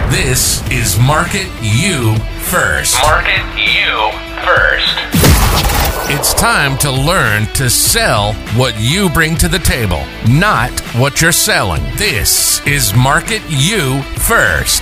This is Market You First. Market You First. It's time to learn to sell what you bring to the table, not what you're selling. This is Market You First.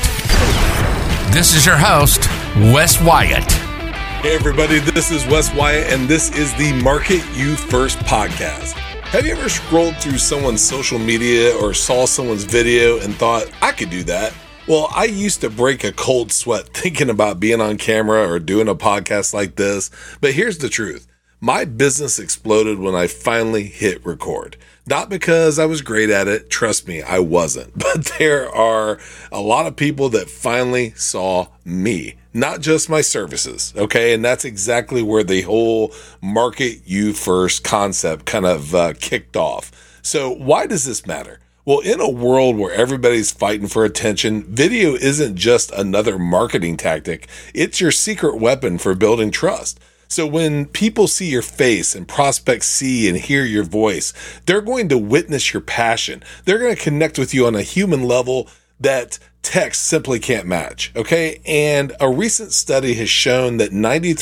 This is your host, Wes Wyatt. Hey everybody, this is Wes Wyatt, and this is the Market You First podcast. Have you ever scrolled through someone's social media or saw someone's video and thought, I could do that? Well, I used to break a cold sweat thinking about being on camera or doing a podcast like this, but here's the truth. My business exploded when I finally hit record. Not because I was great at it, trust me, I wasn't. But there are a lot of people that finally saw me, not just my services, okay? And that's exactly where the whole Market You First concept kind of kicked off. So why does this matter? Well, in a world where everybody's fighting for attention, video isn't just another marketing tactic. It's your secret weapon for building trust. So when people see your face and prospects see and hear your voice, they're going to witness your passion. They're going to connect with you on a human level that text simply can't match, okay? And a recent study has shown that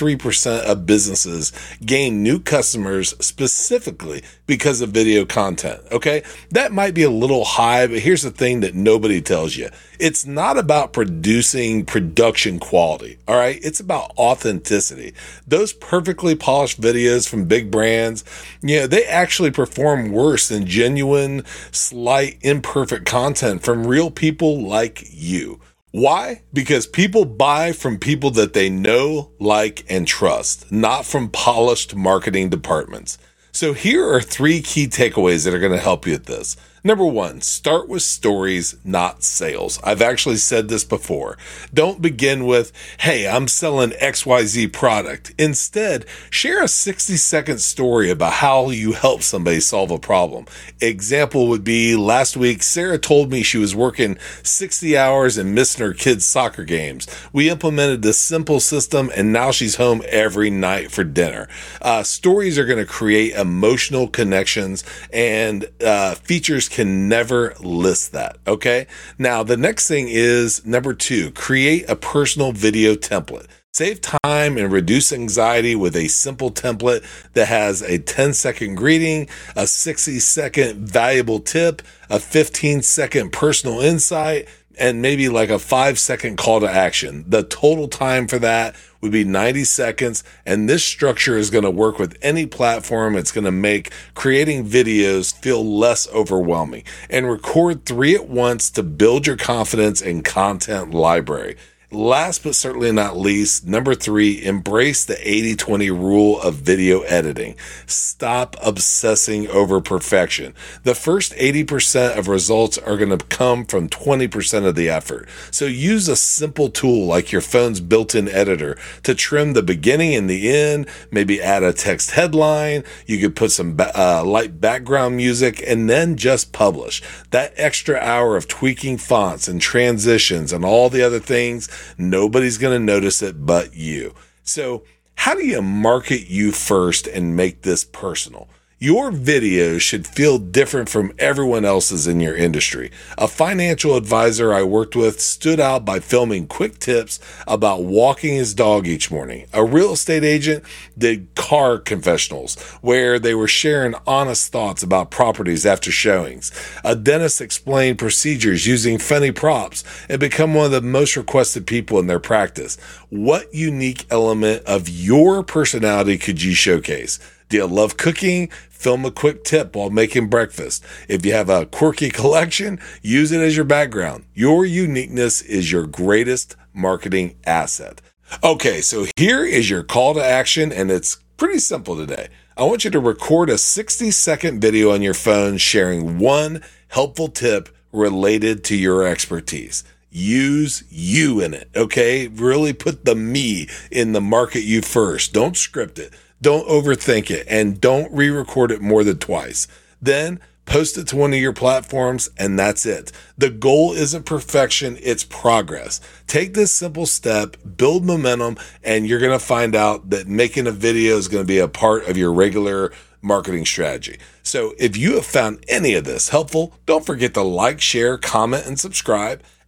93% of businesses gain new customers specifically because of video content, okay? That might be a little high, but here's the thing that nobody tells you. It's not about producing production quality, all right? It's about authenticity. Those perfectly polished videos from big brands, they actually perform worse than genuine, slight, imperfect content from real people like you. Why? Because people buy from people that they know, like, and trust, not from polished marketing departments. So here are 3 key takeaways that are going to help you with this. Number 1, start with stories, not sales. I've actually said this before. Don't begin with, hey, I'm selling XYZ product. Instead, share a 60-second story about how you help somebody solve a problem. Example would be last week, Sarah told me she was working 60 hours and missing her kids' soccer games. We implemented this simple system and now she's home every night for dinner. Stories are going to create emotional connections and features can never list that, okay? Now, the next thing is number 2, create a personal video template. Save time and reduce anxiety with a simple template that has a 10-second greeting, a 60-second valuable tip, a 15-second personal insight, and maybe like a 5-second call to action. The total time for that would be 90 seconds. And this structure is going to work with any platform. It's going to make creating videos feel less overwhelming. And record 3 at once to build your confidence and content library. Last but certainly not least, number 3, embrace the 80-20 rule of video editing. Stop obsessing over perfection. The first 80% of results are going to come from 20% of the effort. So use a simple tool like your phone's built-in editor to trim the beginning and the end, maybe add a text headline. You could put some light background music and then just publish. That extra hour of tweaking fonts and transitions and all the other things, nobody's going to notice it but you. So how do you market you first and make this personal? Your videos should feel different from everyone else's in your industry. A financial advisor I worked with stood out by filming quick tips about walking his dog each morning. A real estate agent did car confessionals where they were sharing honest thoughts about properties after showings. A dentist explained procedures using funny props and become one of the most requested people in their practice. What unique element of your personality could you showcase? Do you love cooking? Film a quick tip while making breakfast. If you have a quirky collection, use it as your background. Your uniqueness is your greatest marketing asset. Okay, so here is your call to action, and it's pretty simple today. I want you to record a 60-second video on your phone sharing one helpful tip related to your expertise. Use you in it, okay? Really put the me in the Market You First. Don't script it. Don't overthink it, and don't re-record it more than twice. Then post it to one of your platforms, and that's it. The goal isn't perfection, it's progress. Take this simple step, build momentum, and you're going to find out that making a video is going to be a part of your regular marketing strategy. So if you have found any of this helpful, don't forget to like, share, comment, and subscribe.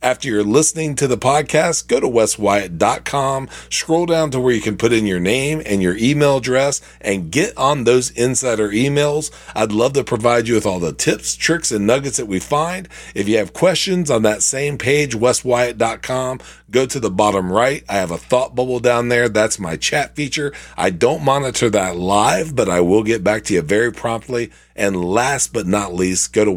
After you're listening to the podcast, go to weswyatt.com, scroll down to where you can put in your name and your email address and get on those insider emails. I'd love to provide you with all the tips, tricks, and nuggets that we find. If you have questions on that same page, weswyatt.com, go to the bottom right. I have a thought bubble down there. That's my chat feature. I don't monitor that live, but I will get back to you very promptly. And last but not least, go to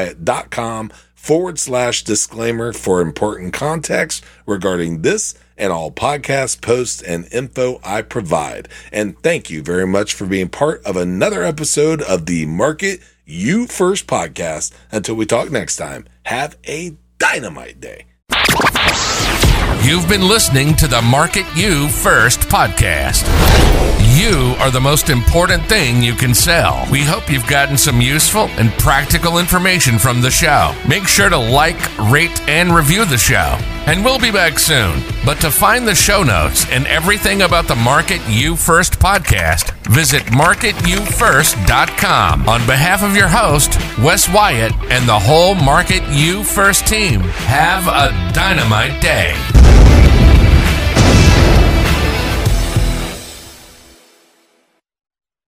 weswyatt.com/disclaimer for important context regarding this and all podcasts, posts, and info I provide. And thank you very much for being part of another episode of the Market You First podcast. Until we talk next time, have a dynamite day. You've been listening to the Market You First podcast. You are the most important thing you can sell. We hope you've gotten some useful and practical information from the show. Make sure to like, rate, and review the show. And we'll be back soon. But to find the show notes and everything about the Market You First podcast, visit marketyoufirst.com. On behalf of your host, Wes Wyatt, and the whole Market You First team, have a dynamite day.